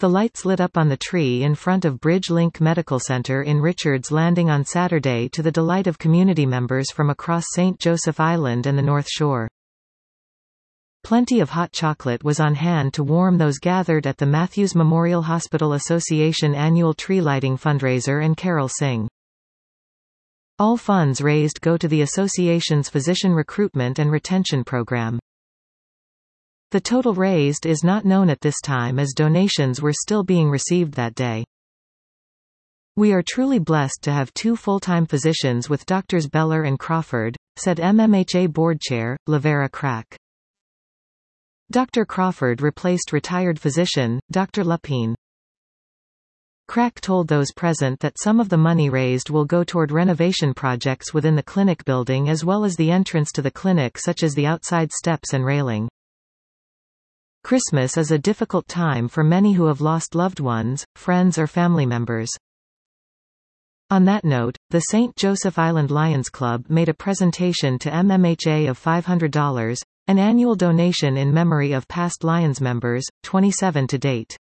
The lights lit up on the tree in front of Bridge Link Medical Center in Richards Landing on Saturday to the delight of community members from across St. Joseph Island and the North Shore. Plenty of hot chocolate was on hand to warm those gathered at the Matthews Memorial Hospital Association annual tree lighting fundraiser and carol sing. All funds raised go to the association's physician recruitment and retention program. The total raised is not known at this time as donations were still being received that day. "We are truly blessed to have two full-time physicians with Drs. Beller and Crawford," said MMHA Board Chair, Lavera Crack. Dr. Crawford replaced retired physician, Dr. Lapine. Crack told those present that some of the money raised will go toward renovation projects within the clinic building as well as the entrance to the clinic, such as the outside steps and railing. Christmas is a difficult time for many who have lost loved ones, friends or family members. On that note, the St. Joseph Island Lions Club made a presentation to MMHA of $500, an annual donation in memory of past Lions members, 27 to date.